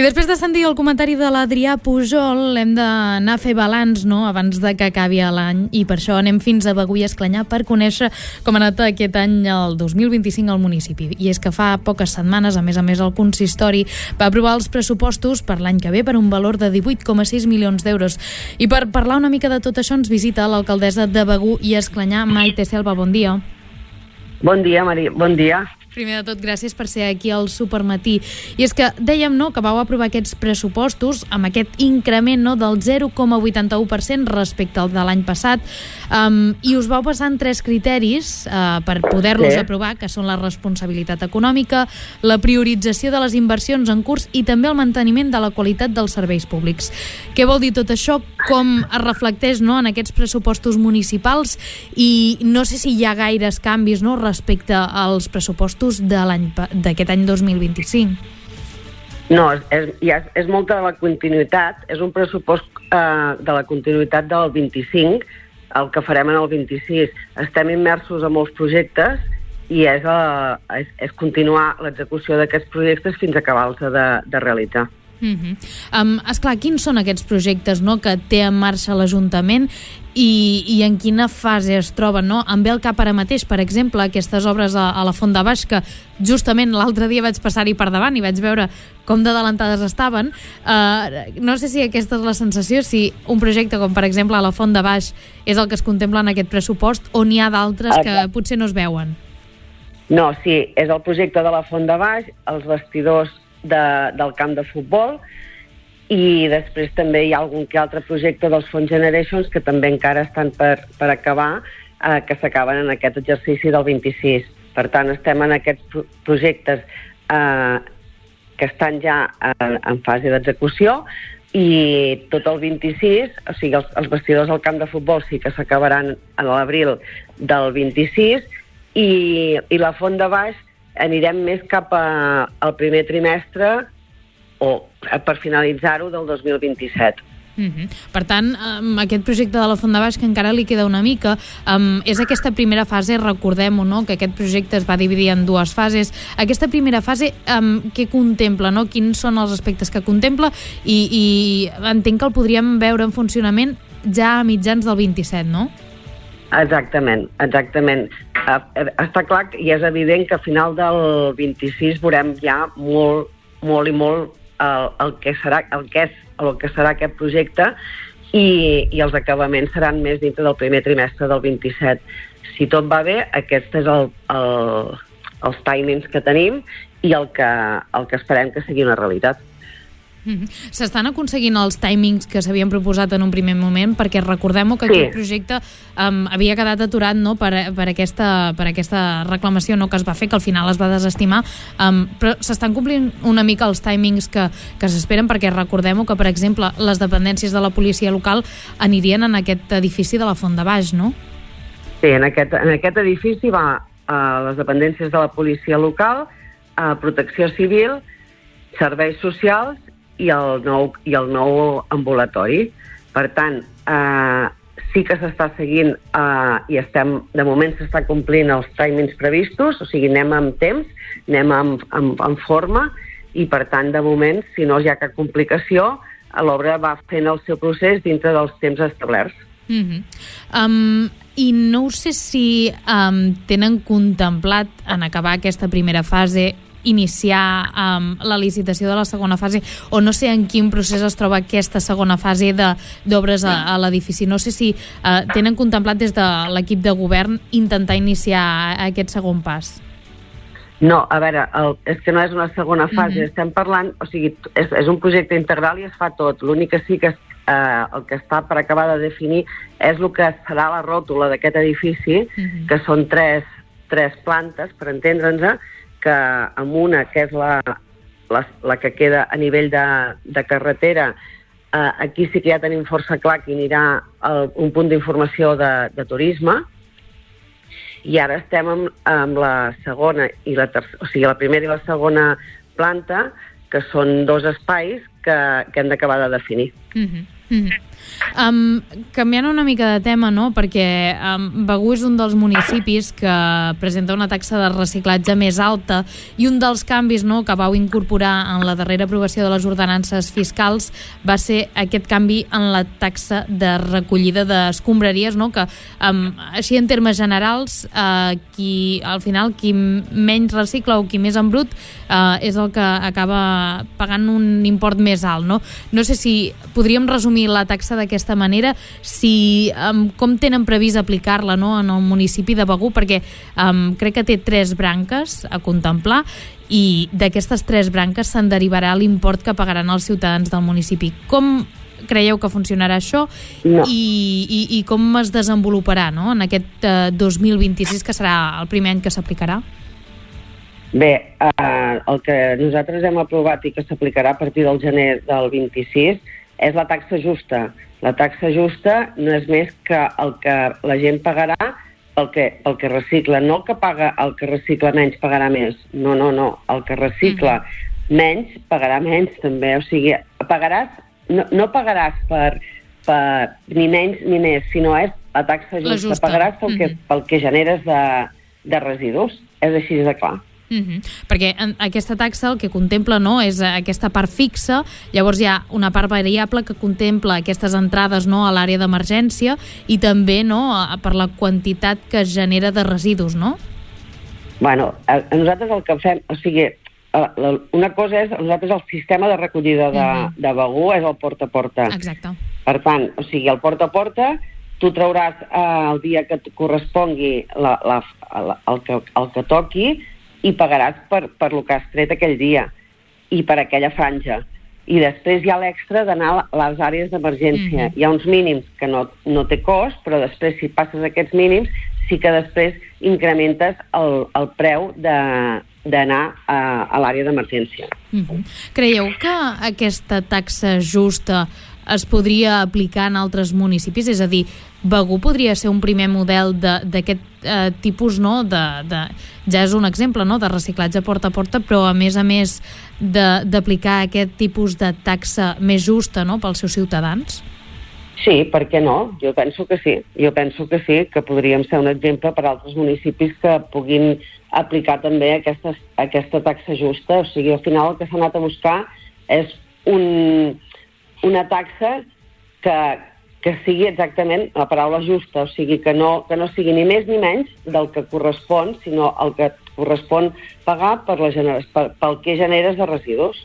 després de sentir el comentari de l'Adrià Pujol, hem d'anar a fer balanç, no?, abans de que acabi l'any, i per això anem fins a Begur i Esclanyà per conèixer com ha anat aquest any, el 2025, al municipi. I és que fa poques setmanes, a més, el consistori va aprovar els pressupostos per l'any que ve per un valor de 18,6 milions d'euros. I per parlar una mica de tot això ens visita l'alcaldessa de Begur i Esclanyà, Maite Selva. Bon dia. Bon dia, Maria. Bon dia. Primer de tot, gràcies per ser aquí al Supermatí. I és que dèiem, no?, que vau aprovar aquests pressupostos amb aquest increment, no?, del 0,81% respecte al de l'any passat, i us vau basar en 3 criteris per poder-los aprovar, que són la responsabilitat econòmica, la priorització de les inversions en curs i també el manteniment de la qualitat dels serveis públics. Què vol dir tot això? Com es reflecteix, no?, en aquests pressupostos municipals? I no sé si hi ha gaires canvis, no?, respecte als pressupostos d'aquest any 2025. No, és molta de la continuïtat, és un pressupost de la continuïtat del 25, el que farem en el 26. Estem immersos en molts projectes i és continuar l'execució d'aquests projectes fins a acabar-los de realitzar. Esclar, quins són aquests projectes, no?, que té en marxa l'Ajuntament i en quina fase es troben, no? Em ve al cap ara mateix, per exemple, aquestes obres a la Font de Baix, que justament l'altre dia vaig passar-hi per davant i vaig veure com d'adelantades estaven. No sé si aquesta és la sensació, si un projecte com, per exemple, a la Font de Baix és el que es contempla en aquest pressupost, o n'hi ha d'altres que potser no es veuen. No, sí, és el projecte de la Font de Baix, els vestidors del camp de futbol, i després també hi ha algun que altre projecte dels Fons Generations que també encara estan per acabar, que s'acaben en aquest exercici del 26. Per tant, estem en aquests projectes que estan ja en fase d'execució, i tot el 26, o sigui, els vestidors del camp de futbol sí que s'acabaran a l'abril del 26, i la Font de Baix anirem més cap al primer trimestre o per finalitzar-ho del 2027. Per tant, aquest projecte de la Font de Baix, que encara li queda una mica, és aquesta primera fase, recordem-ho, no?, que aquest projecte es va dividir en 2 fases. Aquesta primera fase, què contempla, no?, quins són els aspectes que contempla, i entenc que el podríem veure en funcionament ja a mitjans del 27, no? Exactament. Està clar i és evident que a final del 26 veurem ja molt el que serà aquest projecte, i els acabaments seran més dintre del primer trimestre del 27. Si tot va bé, aquest és els timings que tenim i el que esperem que sigui una realitat. S'estan aconseguint els timings que s'havien proposat en un primer moment, perquè recordem que aquest projecte havia quedat aturat, no?, per aquesta reclamació, no?, que es va fer, que al final es va desestimar, però s'estan complint una mica els timings que s'esperen, perquè recordem que, per exemple, les dependències de la policia local anirien en aquest edifici de la Font de Baix, no? Sí, en aquest edifici va les dependències de la policia local, protecció civil, serveis socials i el nou ambulatori. Per tant, sí que s'està seguint i de moment s'està complint els timings previstos, o sigui, anem amb temps, anem amb forma, i per tant, de moment, si no hi ha cap complicació, l'obra va fent el seu procés dintre dels temps establerts. I no sé si tenen contemplat en acabar aquesta primera fase iniciar la licitació de la segona fase, o no sé en quin procés es troba aquesta segona fase d'obres a l'edifici. No sé si tenen contemplat des de l'equip de govern intentar iniciar aquest segon pas. No, a veure, és que no és una segona fase, estem parlant, o sigui, és un projecte integral i es fa tot. L'únic que sí que el que està per acabar de definir és el que serà la ròtula d'aquest edifici, que són tres plantes, per entendre'ns, que amb una, que és la que queda a nivell de carretera, aquí sí que ja tenim força clar que anirà un punt d'informació de turisme, i ara estem amb la segona i la tercera, o sigui, la primera i la segona planta, que són 2 espais que hem d'acabar de definir. Canviant una mica de tema, no? Perquè Begur és un dels municipis que presenta una taxa de reciclatge més alta i un dels canvis, no, que vau incorporar en la darrera aprovació de les ordenances fiscals va ser aquest canvi en la taxa de recollida d'escombraries, no? Que així en termes generals qui menys recicla o qui més en brut és el que acaba pagant un import més alt, no? No sé si podríem resumir la taxa d'aquesta manera, com tenen previst aplicar-la, no, en el municipi de Begur, perquè crec que té 3 branques a contemplar i d'aquestes 3 branques se'n derivarà l'import que pagaran els ciutadans del municipi. Com creieu que funcionarà això? No. I com es desenvoluparà, no, en aquest 2026, que serà el primer any que s'aplicarà? Bé, el que nosaltres hem aprovat i que s'aplicarà a partir del gener del 26 és la taxa justa. La taxa justa no és més que el que la gent pagarà pel que recicla. No el que paga el que recicla menys pagarà més. No. El que recicla menys pagarà menys també. O sigui, pagaràs, no pagaràs per ni menys ni més, sinó és la taxa justa. Pagaràs pel que generes de residus. És així de clar. Perquè aquesta taxa el que contempla, no, és aquesta part fixa, llavors hi ha una part variable que contempla aquestes entrades, no, a l'àrea d'emergència i també, no, per la quantitat que es genera de residus, no? Bueno, nosaltres el que fem, o sigui, una cosa és, nosaltres el sistema de recollida de Begur és el porta a porta. Exacte. Per tant, o sigui, el porta a porta tu trauràs el dia que et correspongui el que toqui i pagaràs per el que has tret aquell dia i per aquella franja. I després hi ha l'extra d'anar a les àrees d'emergència. Hi ha uns mínims que no té cost, però després, si passes aquests mínims, sí que després incrementes el preu d'anar a l'àrea d'emergència. Creieu que aquesta taxa justa es podria aplicar en altres municipis? És a dir, Begur podria ser un primer model d'aquest tipus, no? Ja és un exemple, no?, de reciclatge porta a porta, però a més d'aplicar aquest tipus de taxa més justa, no?, pels seus ciutadans? Sí, per què no? Jo penso que sí. Que podríem ser un exemple per a altres municipis que puguin aplicar també aquesta taxa justa. O sigui, al final el que s'ha anat a buscar és una taxa que sigui exactament la paraula justa, o sigui, que no sigui ni més ni menys del que correspon, sinó el que correspon pagar pel que generes de residus.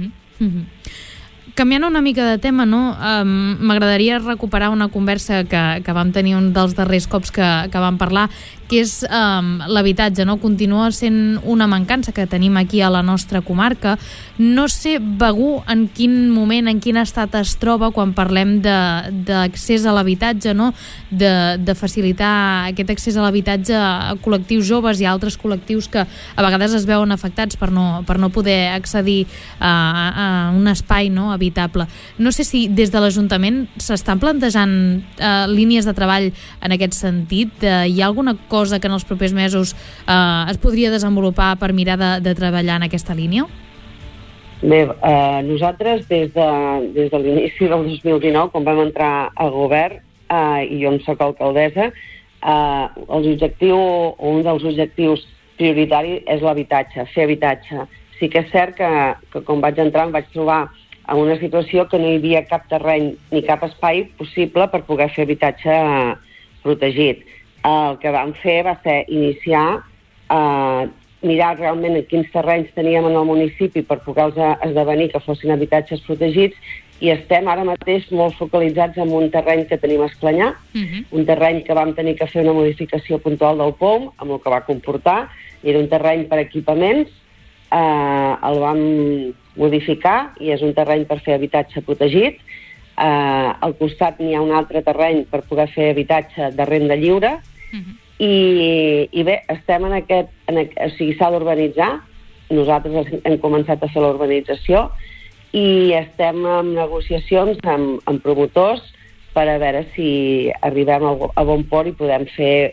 Canviant una mica de tema, no? M'agradaria recuperar una conversa que vam tenir un dels darrers cops que vam parlar, que és l'habitatge, no? Continua sent una mancança que tenim aquí a la nostra comarca. No sé, Begur, en quin moment, en quin estat es troba quan parlem d'accés a l'habitatge, no? De facilitar aquest accés a l'habitatge a col·lectius joves i a altres col·lectius que a vegades es veuen afectats per no poder accedir a un espai, no?, habitable. No sé si des de l'Ajuntament s'estan plantejant línies de treball en aquest sentit. Hi ha alguna cosa que en els propers mesos es podria desenvolupar per mirar de treballar en aquesta línia? Bé, nosaltres des de l'inici del 2019, quan vam entrar al govern, i jo en soc alcaldessa, un dels objectius prioritaris és l'habitatge, fer habitatge. Sí que és cert que quan vaig entrar em vaig trobar en una situació que no hi havia cap terreny ni cap espai possible per poder fer habitatge protegit. El que vam fer va ser iniciar, mirar realment quins terrenys teníem en el municipi per poder-los esdevenir que fossin habitatges protegits, i estem ara mateix molt focalitzats en un terreny que tenim a Esclanyà, un terreny que vam tenir que fer una modificació puntual del POM, amb el que va comportar. Era un terreny per equipaments, el vam modificar i és un terreny per fer habitatge protegit. Al costat n'hi ha un altre terreny per poder fer habitatge de renda lliure. I bé, estem en aquest... O sigui, s'ha d'urbanitzar. Nosaltres hem començat a fer la urbanització i estem en negociacions amb promotors per a veure si arribem a bon port i podem fer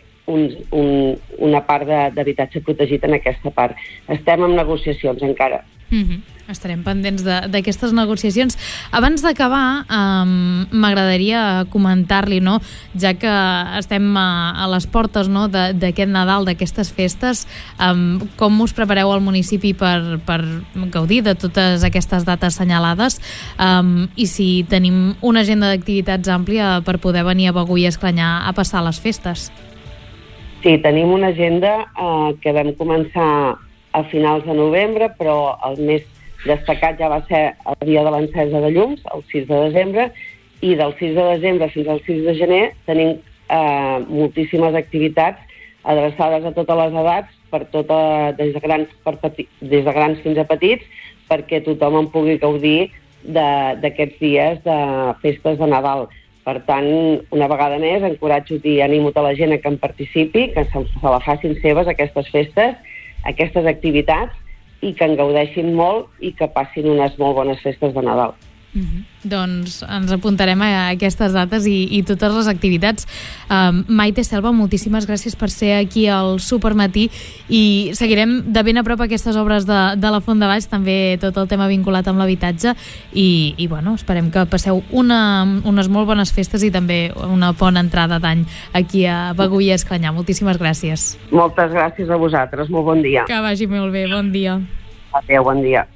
una part d'habitatge protegit en aquesta part. Estem en negociacions encara. Estarem pendents d'aquestes negociacions. Abans d'acabar, m'agradaria comentar-li, no, ja que estem a les portes, no, d'aquest Nadal, d'aquestes festes, com us prepareu al municipi per gaudir de totes aquestes dates assenyalades, i si tenim una agenda d'activitats àmplia per poder venir a Begur i Esclanyà a passar les festes. Sí, tenim una agenda que vam començar a finals de novembre, però el més destacat ja va ser el dia de l'encesa de llums, el 6 de desembre, i del 6 de desembre fins al 6 de gener tenim moltíssimes activitats adreçades a totes les edats, des de grans fins a petits, perquè tothom en pugui gaudir d'aquests dies de festes de Nadal. Per tant, una vegada més, encoratjo i animo tota la gent a que en participi, que se la facin seves aquestes festes, aquestes activitats, i que en gaudeixin molt i que passin unes molt bones festes de Nadal. Doncs ens apuntarem a aquestes dates i totes les activitats. Maite, Selva, moltíssimes gràcies per ser aquí al Supermatí i seguirem de ben a prop aquestes obres de la Font de Baix, també tot el tema vinculat amb l'habitatge i bueno, esperem que passeu unes molt bones festes i també una bona entrada d'any aquí a Begur i Esclanyà. Moltíssimes gràcies. Moltes gràcies a vosaltres, molt bon dia. Que vagi molt bé, bon dia. Adéu, bon dia.